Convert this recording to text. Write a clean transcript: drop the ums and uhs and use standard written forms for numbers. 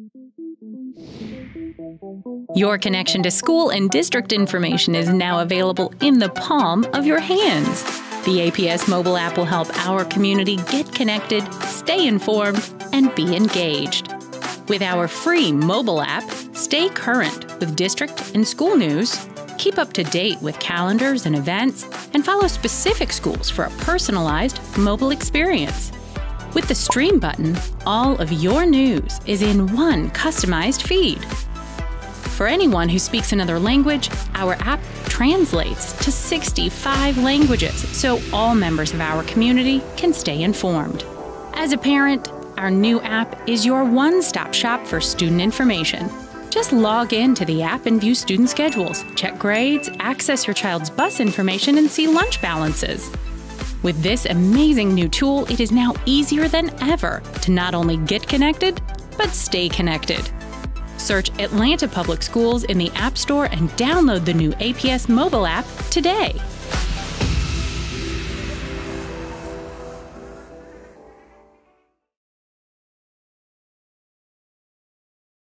Your connection to school and district information is now available in the palm of your hands. The APS mobile app will help our community get connected, stay informed, and be engaged. With our free mobile app, stay current with district and school news, keep up to date with calendars and events, and follow specific schools for a personalized mobile experience. With the Stream button, all of your news is in one customized feed. For anyone who speaks another language, our app translates to 65 languages so all members of our community can stay informed. As a parent, our new app is your one-stop shop for student information. Just log in to the app and view student schedules, check grades, access your child's bus information, and see lunch balances. With this amazing new tool, it is now easier than ever to not only get connected, but stay connected. Search Atlanta Public Schools in the App Store and download the new APS mobile app today.